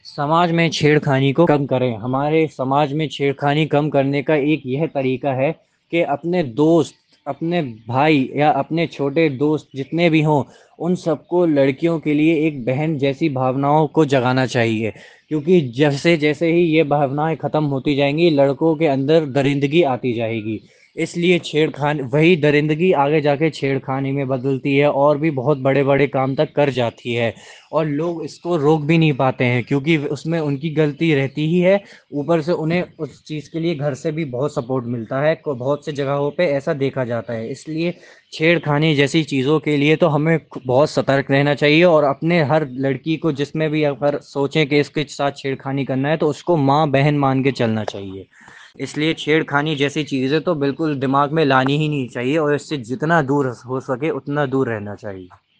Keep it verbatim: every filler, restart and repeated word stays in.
समाज में छेड़खानी को कम करें। हमारे समाज में छेड़खानी कम करने का एक यह तरीका है कि अपने दोस्त, अपने भाई या अपने छोटे दोस्त जितने भी हों, उन सबको लड़कियों के लिए एक बहन जैसी भावनाओं को जगाना चाहिए। क्योंकि जैसे जैसे ही ये भावनाएं ख़त्म होती जाएंगी, लड़कों के अंदर दरिंदगी आती जाएगी। इसलिए छेड़खानी, वही दरिंदगी आगे जाके छेड़खानी में बदलती है और भी बहुत बड़े बड़े काम तक कर जाती है। और लोग इसको रोक भी नहीं पाते हैं क्योंकि उसमें उनकी गलती रहती ही है। ऊपर से उन्हें उस चीज़ के लिए घर से भी बहुत सपोर्ट मिलता है। को बहुत से जगहों पे ऐसा देखा जाता है। इसलिए छेड़खानी जैसी चीज़ों के लिए तो हमें बहुत सतर्क रहना चाहिए, और अपने हर लड़की को जिसमें भी अगर सोचें कि इसके साथ छेड़खानी करना है तो उसको माँ बहन मान के चलना चाहिए। इसलिए छेड़खानी जैसी चीज़ें तो बिल्कुल दिमाग में लानी ही नहीं चाहिए, और इससे जितना दूर हो सके उतना दूर रहना चाहिए।